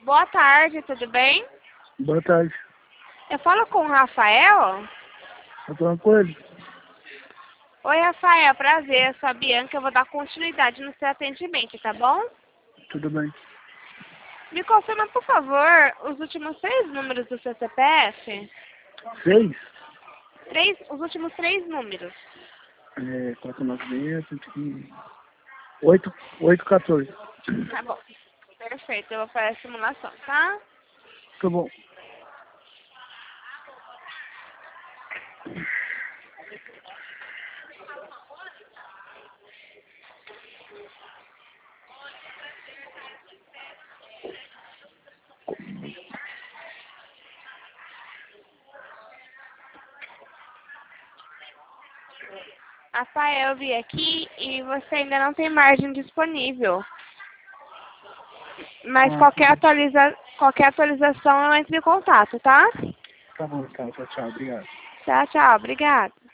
Boa tarde, tudo bem? Boa tarde. Eu falo com o Rafael? Eu tô com ele. Oi, Rafael, prazer. Eu sou a Bianca, eu vou dar continuidade no seu atendimento, tá bom? Tudo bem. Me confirma, por favor, os últimos 3 números do seu CPF? 6? Os últimos 3 números. 496, 115. 814. Tá bom. Perfeito, eu vou fazer a simulação, tá? Tá bom. Rafael, eu vi aqui e você ainda não tem margem disponível. Mas qualquer atualização eu entro em contato, tá? Tá bom, tá. Tchau, tchau. Obrigado. Tchau, tchau. Obrigada.